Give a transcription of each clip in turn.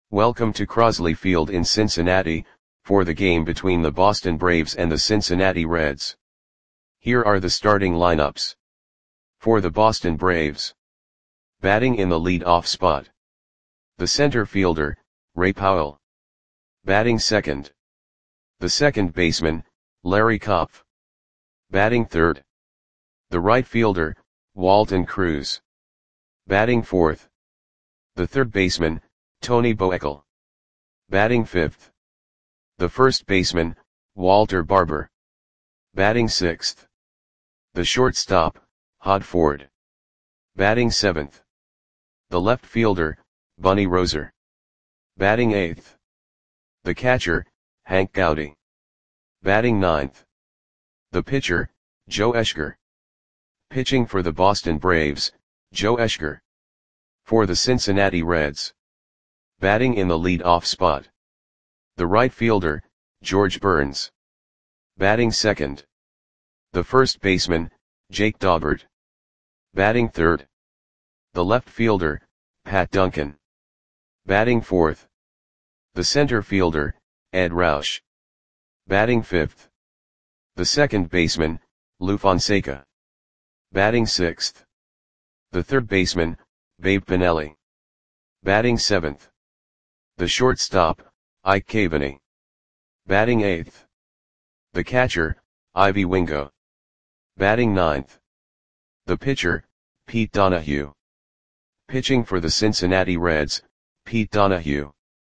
Welcome to Crosley Field in Cincinnati, for the game between the Boston Braves and the Cincinnati Reds. Here are the starting lineups. For the Boston Braves. Batting in the lead-off spot. The center fielder, Ray Powell. Batting second. The second baseman, Larry Kopf. Batting third. The right fielder, Walton Cruz. Batting fourth. The third baseman, Tony Boekel. Batting fifth. The first baseman, Walter Barber. Batting sixth. The shortstop, Hod Ford. Batting seventh. The left fielder, Bunny Roser. Batting eighth. The catcher, Hank Gowdy. Batting ninth. The pitcher, Joe Eschger. Pitching for the Boston Braves, Joe Eschger. For the Cincinnati Reds. Batting in the lead-off spot. The right fielder, George Burns. Batting second. The first baseman, Jake Daubert. Batting third. The left fielder, Pat Duncan. Batting fourth. The center fielder, Ed Roush. Batting fifth. The second baseman, Lou Fonseca. Batting sixth. The third baseman, Babe Pinelli. Batting seventh. The shortstop, Ike Cavaney. Batting eighth. The catcher, Ivy Wingo. Batting ninth. The pitcher, Pete Donahue. Pitching for the Cincinnati Reds, Pete Donahue.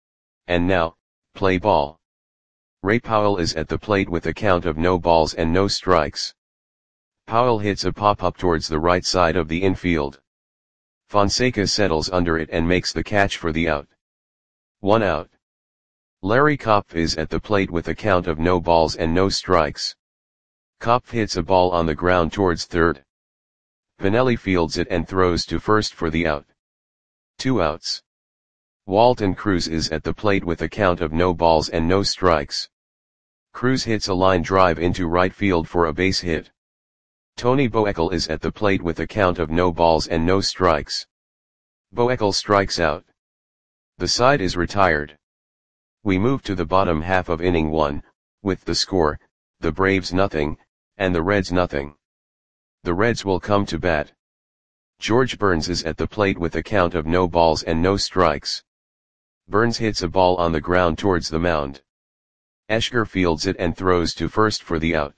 And now, play ball. Ray Powell is at the plate with a count of no balls and no strikes. Powell hits a pop-up towards the right side of the infield. Fonseca settles under it and makes the catch for the out. 1 out. Larry Kopf is at the plate with a count of no balls and no strikes. Kopf hits a ball on the ground towards third. Pinelli fields it and throws to first for the out. 2 outs. Walton Cruz is at the plate with a count of no balls and no strikes. Cruz hits a line drive into right field for a base hit. Tony Boekel is at the plate with a count of no balls and no strikes. Boekel strikes out. The side is retired. We move to the bottom half of inning 1, with the score, the Braves nothing, and the Reds nothing. The Reds will come to bat. George Burns is at the plate with a count of no balls and no strikes. Burns hits a ball on the ground towards the mound. Eschger fields it and throws to first for the out.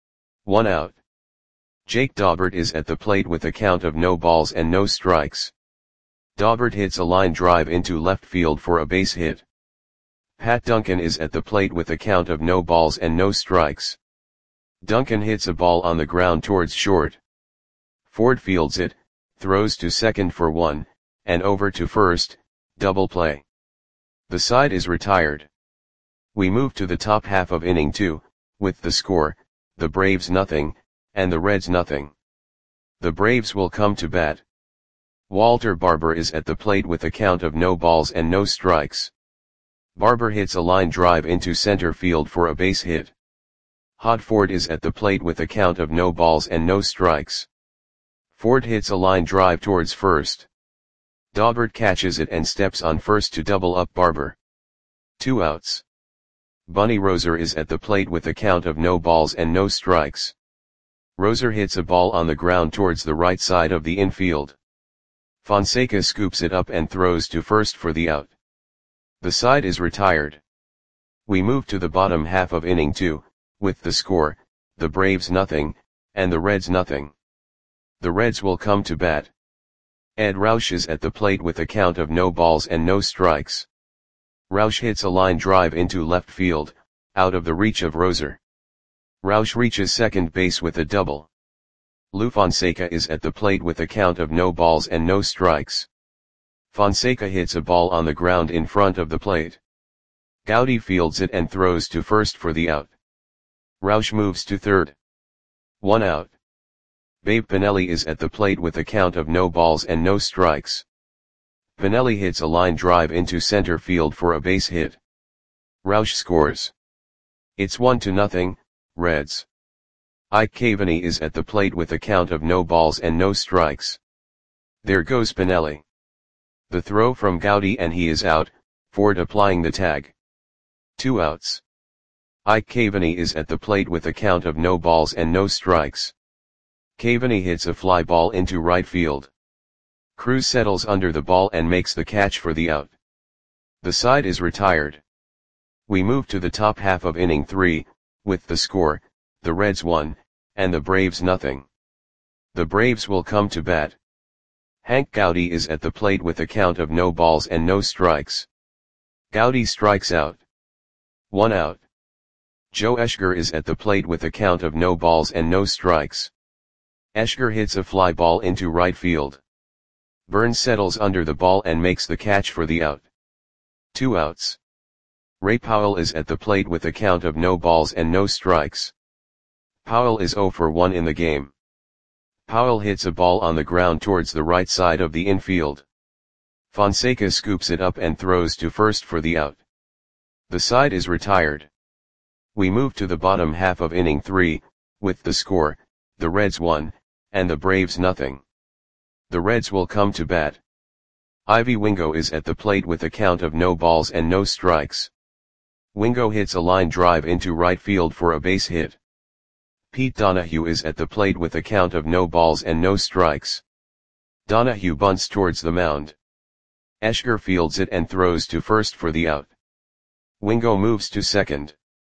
1 out. Jake Daubert is at the plate with a count of no balls and no strikes. Daubert hits a line drive into left field for a base hit. Pat Duncan is at the plate with a count of no balls and no strikes. Duncan hits a ball on the ground towards short. Ford fields it, throws to second for 1, and over to first, double play. The side is retired. We move to the top half of inning 2, with the score, the Braves nothing, and the Reds nothing. The Braves will come to bat. Walter Barber is at the plate with a count of no balls and no strikes. Barber hits a line drive into center field for a base hit. Hod Ford is at the plate with a count of no balls and no strikes. Ford hits a line drive towards first. Daubert catches it and steps on first to double up Barber. 2 outs. Bunny Roser is at the plate with a count of no balls and no strikes. Roser hits a ball on the ground towards the right side of the infield. Fonseca scoops it up and throws to first for the out. The side is retired. We move to the bottom half of inning 2, with the score, the Braves nothing, and the Reds nothing. The Reds will come to bat. Ed Roush is at the plate with a count of no balls and no strikes. Roush hits a line drive into left field, out of the reach of Roser. Roush reaches second base with a double. Lou Fonseca is at the plate with a count of no balls and no strikes. Fonseca hits a ball on the ground in front of the plate. Gowdy fields it and throws to first for the out. Roush moves to third. 1 out. Babe Pinelli is at the plate with a count of no balls and no strikes. Pinelli hits a line drive into center field for a base hit. Roush scores. It's 1-0, Reds. Ike Cavaney is at the plate with a count of no balls and no strikes. There goes Pinelli. The throw from Gowdy and he is out, Ford applying the tag. 2 outs. Ike Caveney is at the plate with a count of no balls and no strikes. Caveney hits a fly ball into right field. Cruz settles under the ball and makes the catch for the out. The side is retired. We move to the top half of inning 3, with the score, the Reds 1, and the Braves nothing. The Braves will come to bat. Hank Gowdy is at the plate with a count of no balls and no strikes. Gowdy strikes out. 1 out. Joe Eschger is at the plate with a count of no balls and no strikes. Eschger hits a fly ball into right field. Burns settles under the ball and makes the catch for the out. 2 outs. Ray Powell is at the plate with a count of no balls and no strikes. Powell is 0 for 1 in the game. Powell hits a ball on the ground towards the right side of the infield. Fonseca scoops it up and throws to first for the out. The side is retired. We move to the bottom half of inning 3, with the score, the Reds 1, and the Braves nothing. The Reds will come to bat. Ivy Wingo is at the plate with a count of no balls and no strikes. Wingo hits a line drive into right field for a base hit. Pete Donahue is at the plate with a count of no balls and no strikes. Donahue bunts towards the mound. Eschger fields it and throws to first for the out. Wingo moves to second.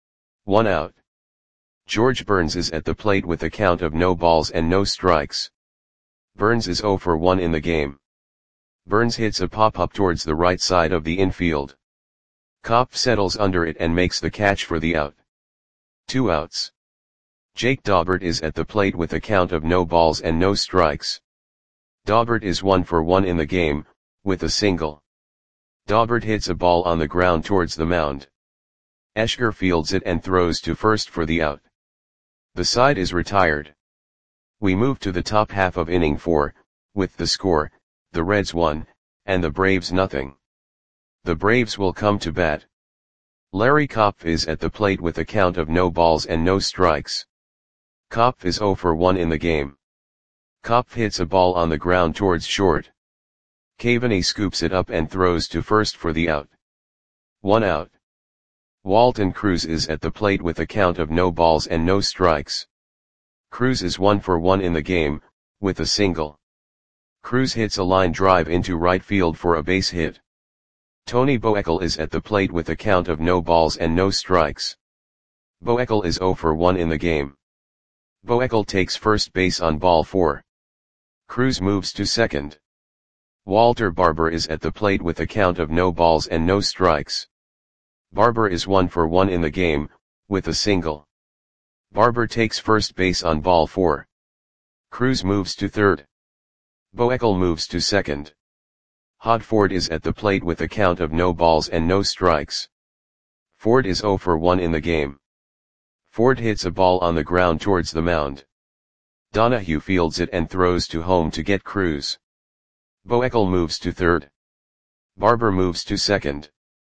1 out. George Burns is at the plate with a count of no balls and no strikes. Burns is 0 for 1 in the game. Burns hits a pop-up towards the right side of the infield. Kopp settles under it and makes the catch for the out. 2 outs. Jake Daubert is at the plate with a count of no balls and no strikes. Daubert is 1 for 1 in the game, with a single. Daubert hits a ball on the ground towards the mound. Eschger fields it and throws to first for the out. The side is retired. We move to the top half of inning 4, with the score, the Reds 1, and the Braves nothing. The Braves will come to bat. Larry Kopf is at the plate with a count of no balls and no strikes. Kopf is 0 for 1 in the game. Kopf hits a ball on the ground towards short. Caveney scoops it up and throws to first for the out. 1 out. Walton Cruz is at the plate with a count of no balls and no strikes. Cruz is 1 for 1 in the game, with a single. Cruz hits a line drive into right field for a base hit. Tony Boekel is at the plate with a count of no balls and no strikes. Boekel is 0 for 1 in the game. Boekel takes first base on ball 4. Cruz moves to second. Walter Barber is at the plate with a count of no balls and no strikes. Barber is 1 for 1 in the game, with a single. Barber takes first base on ball 4. Cruz moves to third. Boekel moves to second. Hod Ford is at the plate with a count of no balls and no strikes. Ford is 0 for 1 in the game. Ford hits a ball on the ground towards the mound. Donahue fields it and throws to home to get Cruz. Boekel moves to third. Barber moves to second.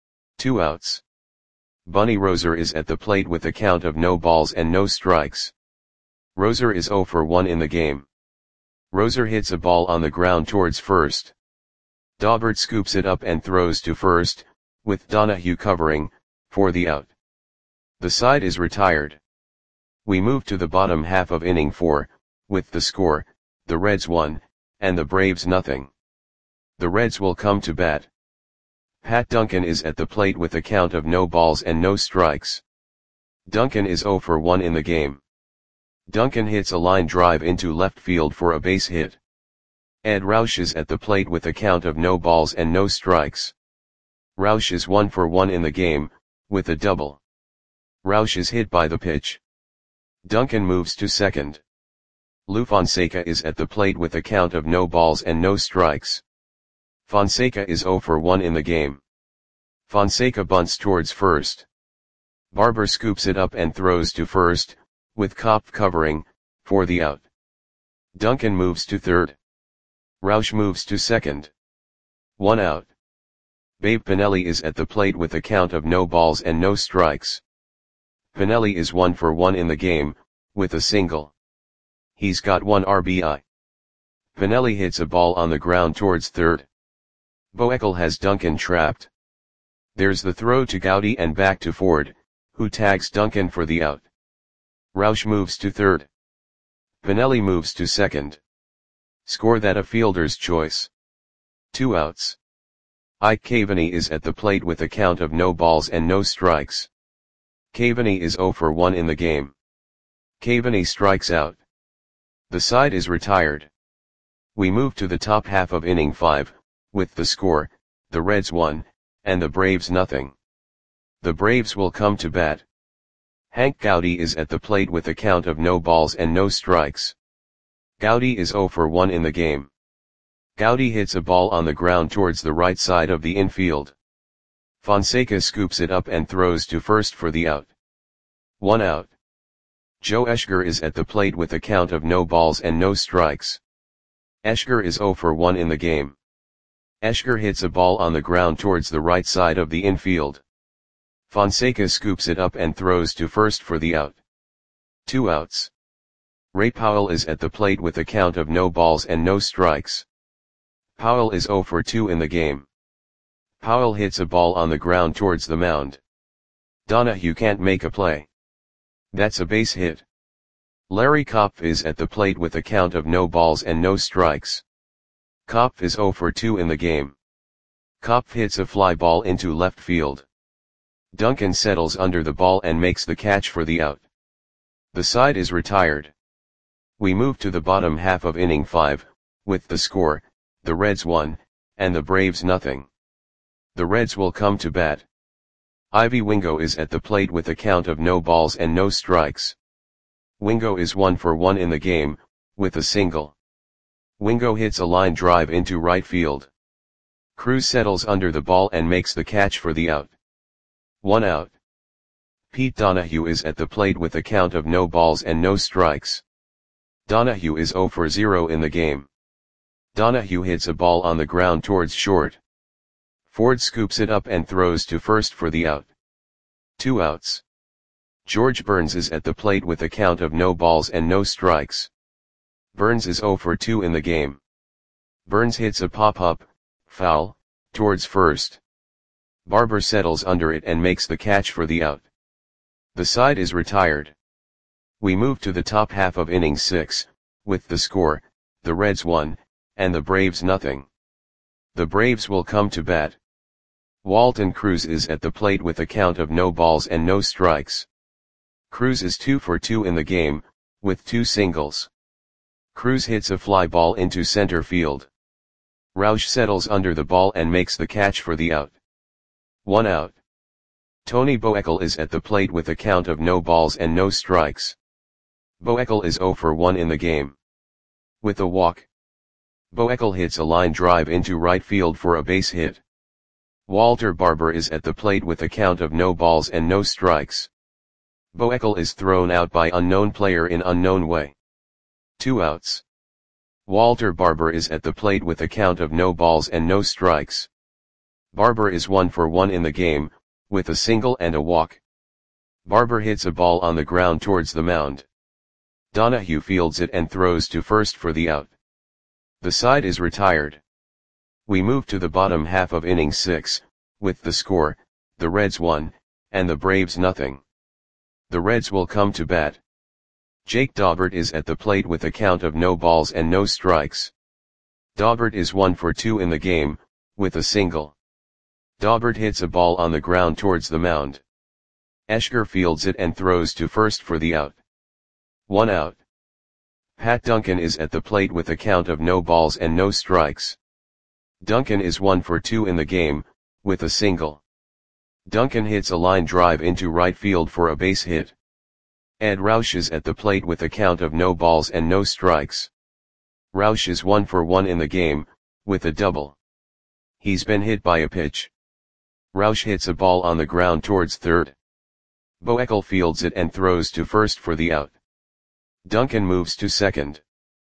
2 outs. Bunny Roser is at the plate with a count of no balls and no strikes. Roser is 0 for 1 in the game. Roser hits a ball on the ground towards first. Daubert scoops it up and throws to first, with Donahue covering, for the out. The side is retired. We move to the bottom half of inning 4, with the score, the Reds 1, and the Braves nothing. The Reds will come to bat. Pat Duncan is at the plate with a count of no balls and no strikes. Duncan is 0 for 1 in the game. Duncan hits a line drive into left field for a base hit. Ed Roush is at the plate with a count of no balls and no strikes. Roush is 1 for 1 in the game, with a double. Roush is hit by the pitch. Duncan moves to second. Lou Fonseca is at the plate with a count of no balls and no strikes. Fonseca is 0 for 1 in the game. Fonseca bunts towards first. Barber scoops it up and throws to first, with Kopf covering, for the out. Duncan moves to third. Roush moves to second. 1 out. Babe Pinelli is at the plate with a count of no balls and no strikes. Pinelli is 1 for 1 in the game, with a single. He's got 1 RBI. Pinelli hits a ball on the ground towards third. Boekel has Duncan trapped. There's the throw to Gowdy and back to Ford, who tags Duncan for the out. Roush moves to third. Pinelli moves to second. Score that a fielder's choice. 2 outs. Ike Caveney is at the plate with a count of no balls and no strikes. Caveney is 0 for 1 in the game. Caveney strikes out. The side is retired. We move to the top half of inning 5, with the score, the Reds 1, and the Braves nothing. The Braves will come to bat. Hank Gowdy is at the plate with a count of no balls and no strikes. Gowdy is 0 for 1 in the game. Gowdy hits a ball on the ground towards the right side of the infield. Fonseca scoops it up and throws to first for the out. 1 out. Joe Eschger is at the plate with a count of no balls and no strikes. Eschger is 0 for 1 in the game. Eschger hits a ball on the ground towards the right side of the infield. Fonseca scoops it up and throws to first for the out. 2 outs. Ray Powell is at the plate with a count of no balls and no strikes. Powell is 0 for 2 in the game. Powell hits a ball on the ground towards the mound. Donahue can't make a play. That's a base hit. Larry Kopf is at the plate with a count of no balls and no strikes. Kopf is 0 for 2 in the game. Kopf hits a fly ball into left field. Duncan settles under the ball and makes the catch for the out. The side is retired. We move to the bottom half of inning 5, with the score, the Reds 1, and the Braves nothing. The Reds will come to bat. Ivy Wingo is at the plate with a count of no balls and no strikes. Wingo is 1 for 1 in the game, with a single. Wingo hits a line drive into right field. Cruz settles under the ball and makes the catch for the out. 1 out. Pete Donahue is at the plate with a count of no balls and no strikes. Donahue is 0 for 0 in the game. Donahue hits a ball on the ground towards short. Ford scoops it up and throws to first for the out. 2 outs. George Burns is at the plate with a count of no balls and no strikes. Burns is 0 for 2 in the game. Burns hits a pop-up, foul, towards first. Barber settles under it and makes the catch for the out. The side is retired. We move to the top half of inning 6, with the score, the Reds 1, and the Braves nothing. The Braves will come to bat. Walton Cruz is at the plate with a count of no balls and no strikes. Cruz is 2 for 2 in the game, with 2 singles. Cruz hits a fly ball into center field. Roush settles under the ball and makes the catch for the out. 1 out. Tony Boekel is at the plate with a count of no balls and no strikes. Boekel is 0 for 1 in the game. With a walk. Boekel hits a line drive into right field for a base hit. Walter Barber is at the plate with a count of no balls and no strikes. Boekel is thrown out by unknown player in unknown way. 2 outs. Walter Barber is at the plate with a count of no balls and no strikes. Barber is 1 for 1 in the game, with a single and a walk. Barber hits a ball on the ground towards the mound. Donahue fields it and throws to first for the out. The side is retired. We move to the bottom half of inning 6, with the score, the Reds 1, and the Braves nothing. The Reds will come to bat. Jake Daubert is at the plate with a count of no balls and no strikes. Daubert is 1 for 2 in the game, with a single. Daubert hits a ball on the ground towards the mound. Eschger fields it and throws to first for the out. 1 out. Pat Duncan is at the plate with a count of no balls and no strikes. Duncan is 1 for 2 in the game, with a single. Duncan hits a line drive into right field for a base hit. Ed Roush is at the plate with a count of no balls and no strikes. Roush is 1 for 1 in the game, with a double. He's been hit by a pitch. Roush hits a ball on the ground towards third. Boekel fields it and throws to first for the out. Duncan moves to second.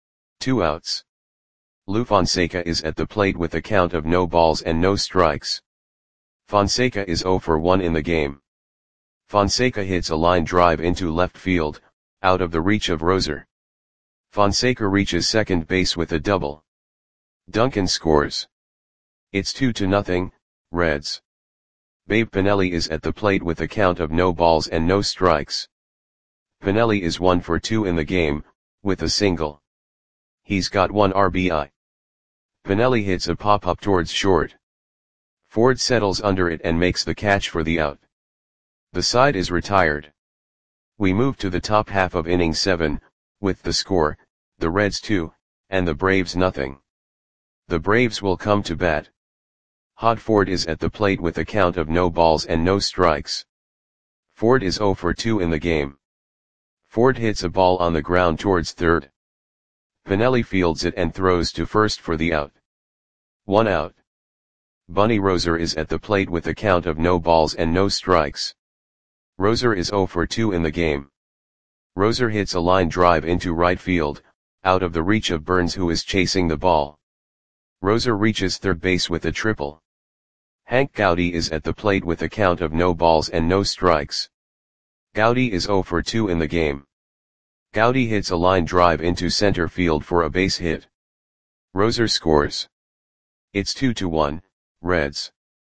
2 outs. Lou Fonseca is at the plate with a count of no balls and no strikes. Fonseca is 0 for 1 in the game. Fonseca hits a line drive into left field, out of the reach of Roser. Fonseca reaches second base with a double. Duncan scores. It's 2-0, Reds. Babe Pinelli is at the plate with a count of no balls and no strikes. Pinelli is 1 for 2 in the game, with a single. He's got 1 RBI. Pinelli hits a pop-up towards short. Ford settles under it and makes the catch for the out. The side is retired. We move to the top half of inning 7, with the score, the Reds 2, and the Braves nothing. The Braves will come to bat. Hod Ford is at the plate with a count of no balls and no strikes. Ford is 0 for 2 in the game. Ford hits a ball on the ground towards third. Pinelli fields it and throws to first for the out. 1 out. Bunny Roser is at the plate with a count of no balls and no strikes. Roser is 0 for 2 in the game. Roser hits a line drive into right field, out of the reach of Burns, who is chasing the ball. Roser reaches third base with a triple. Hank Gowdy is at the plate with a count of no balls and no strikes. Gowdy is 0 for 2 in the game. Gowdy hits a line drive into center field for a base hit. Roser scores. It's 2-1, Reds.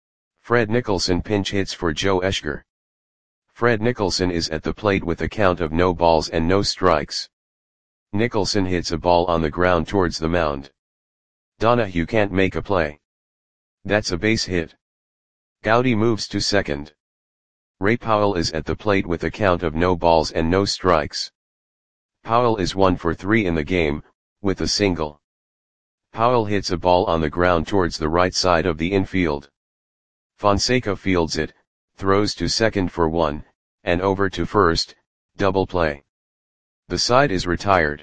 Fred Nicholson pinch hits for Joe Eschger. Fred Nicholson is at the plate with a count of no balls and no strikes. Nicholson hits a ball on the ground towards the mound. Donahue can't make a play. That's a base hit. Gowdy moves to second. Ray Powell is at the plate with a count of no balls and no strikes. Powell is 1 for 3 in the game, with a single. Powell hits a ball on the ground towards the right side of the infield. Fonseca fields it, throws to second for 1, and over to first, double play. The side is retired.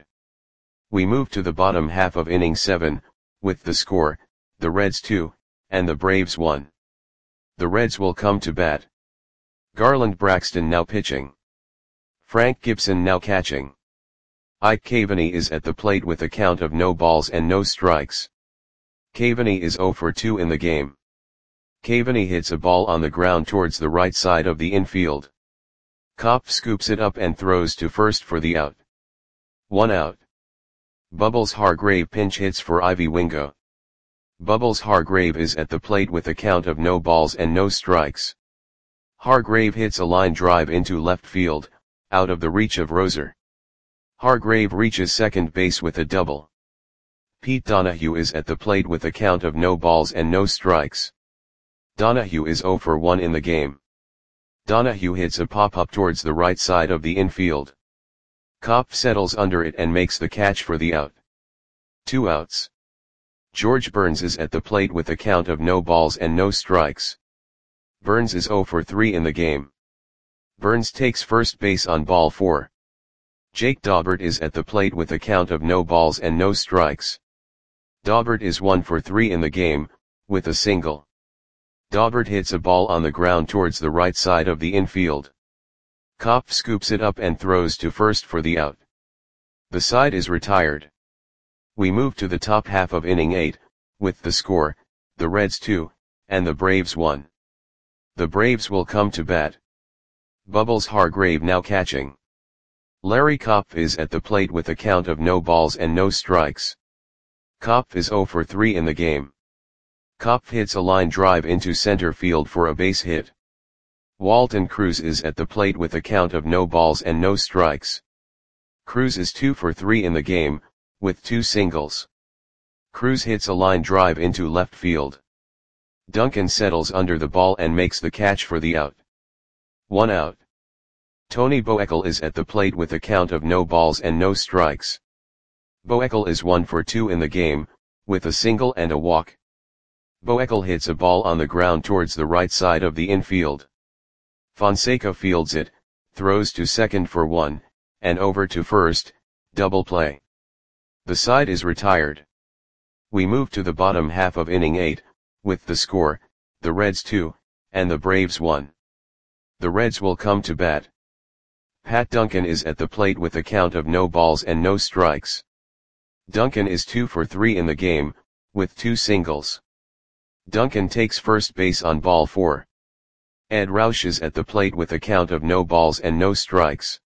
We move to the bottom half of inning 7, with the score, the Reds 2, and the Braves 1. The Reds will come to bat. Garland Braxton now pitching. Frank Gibson now catching. Ike Caveney is at the plate with a count of no balls and no strikes. Caveney is 0 for 2 in the game. Caveney hits a ball on the ground towards the right side of the infield. Kopp scoops it up and throws to first for the out. 1 out. Bubbles Hargrave pinch hits for Ivy Wingo. Bubbles Hargrave is at the plate with a count of no balls and no strikes. Hargrave hits a line drive into left field, out of the reach of Roser. Hargrave reaches second base with a double. Pete Donahue is at the plate with a count of no balls and no strikes. Donahue is 0 for 1 in the game. Donahue hits a pop-up towards the right side of the infield. Kopp settles under it and makes the catch for the out. 2 outs. George Burns is at the plate with a count of no balls and no strikes. Burns is 0 for 3 in the game. Burns takes first base on ball 4. Jake Daubert is at the plate with a count of no balls and no strikes. Daubert is 1 for 3 in the game, with a single. Daubert hits a ball on the ground towards the right side of the infield. Kopp scoops it up and throws to first for the out. The side is retired. We move to the top half of inning 8, with the score, the Reds 2, and the Braves 1. The Braves will come to bat. Bubbles Hargrave now catching. Larry Kopp is at the plate with a count of no balls and no strikes. Kopp is 0 for 3 in the game. Kopp hits a line drive into center field for a base hit. Walton Cruz is at the plate with a count of no balls and no strikes. Cruz is 2 for 3 in the game, with 2 singles. Cruz hits a line drive into left field. Duncan settles under the ball and makes the catch for the out. 1 out. Tony Boekel is at the plate with a count of no balls and no strikes. Boekel is 1 for 2 in the game, with a single and a walk. Boekel hits a ball on the ground towards the right side of the infield. Fonseca fields it, throws to second for 1, and over to first, double play. The side is retired. We move to the bottom half of inning 8, with the score, the Reds 2, and the Braves 1. The Reds will come to bat. Pat Duncan is at the plate with a count of no balls and no strikes. Duncan is 2 for 3 in the game, with 2 singles. Duncan takes first base on ball 4. Ed Roush is at the plate with a count of no balls and no strikes.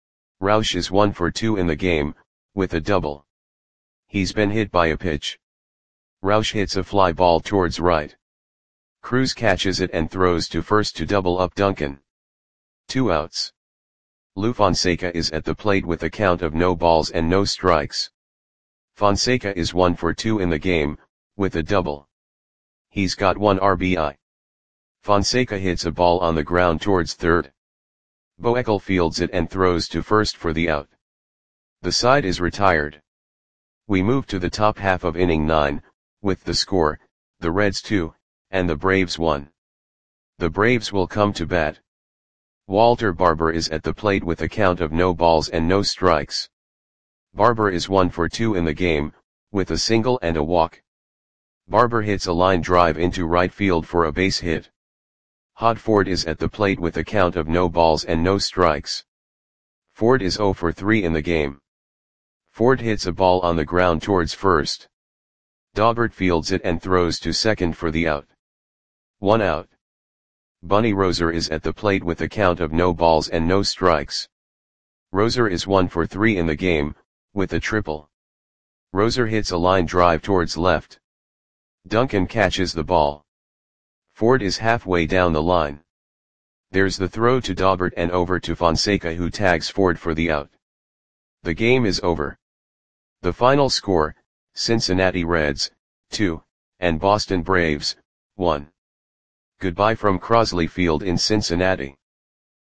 Roush is 1 for 2 in the game, with a double. He's been hit by a pitch. Roush hits a fly ball towards right. Cruz catches it and throws to first to double up Duncan. 2 outs. Lou Fonseca is at the plate with a count of no balls and no strikes. Fonseca is 1 for 2 in the game, with a double. He's got 1 RBI. Fonseca hits a ball on the ground towards third. Boekel fields it and throws to first for the out. The side is retired. We move to the top half of inning 9, with the score, the Reds 2, and the Braves 1. The Braves will come to bat. Walter Barber is at the plate with a count of no balls and no strikes. Barber is 1 for 2 in the game, with a single and a walk. Barber hits a line drive into right field for a base hit. Hod Ford is at the plate with a count of no balls and no strikes. Ford is 0 for 3 in the game. Ford hits a ball on the ground towards first. Daubert fields it and throws to second for the out. 1 out. Bunny Roser is at the plate with a count of no balls and no strikes. Roser is 1 for 3 in the game, with a triple. Roser hits a line drive towards left. Duncan catches the ball. Ford is halfway down the line. There's the throw to Daubert and over to Fonseca, who tags Ford for the out. The game is over. The final score, Cincinnati Reds, 2, and Boston Braves, 1. Goodbye from Crosley Field in Cincinnati.